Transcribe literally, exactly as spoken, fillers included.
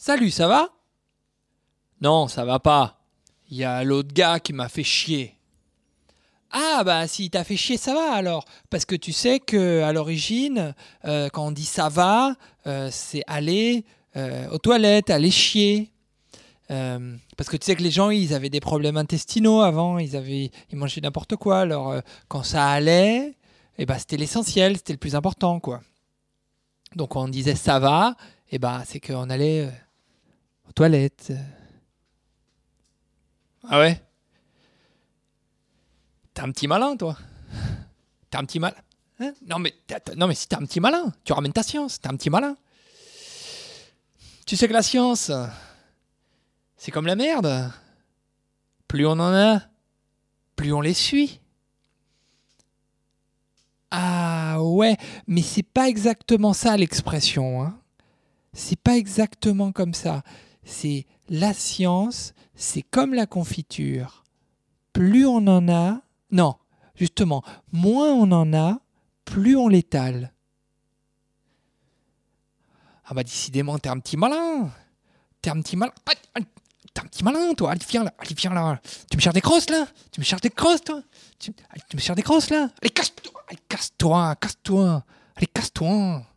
Salut, ça va? Non, ça va pas. Il y a l'autre gars qui m'a fait chier. Ah bah si t'as fait chier, ça va alors. Parce que tu sais que à l'origine, euh, quand on dit ça va, euh, c'est aller euh, aux toilettes, aller chier. Euh, parce que tu sais que les gens, ils avaient des problèmes intestinaux avant, ils avaient, ils mangeaient n'importe quoi. Alors euh, quand ça allait, eh ben c'était l'essentiel, c'était le plus important, quoi. Donc quand on disait ça va, eh ben c'est qu'on allait euh, aux toilettes. Ah ouais? T'es un petit malin, toi. T'es un petit malin. Hein non, mais, t'as- t'as- non, mais si t'es un petit malin, tu ramènes ta science. T'es un petit malin. Tu sais que la science, c'est comme la merde. Plus on en a, plus on les suit. Ah ouais, mais c'est pas exactement ça l'expression, hein. C'est pas exactement comme ça. C'est la science, c'est comme la confiture. Plus on en a, non, justement, moins on en a, plus on l'étale. Ah bah décidément, t'es un petit malin. T'es un petit malin. Ah, ah, T'es un petit malin, toi. Allez, viens là. Allez, viens là. Tu me cherches des crosses, là? Tu me cherches des crosses, toi? tu... Allez, tu me cherches des crosses, là? Allez, casse-toi. Allez, casse-toi. Casse-toi. Allez, casse-toi.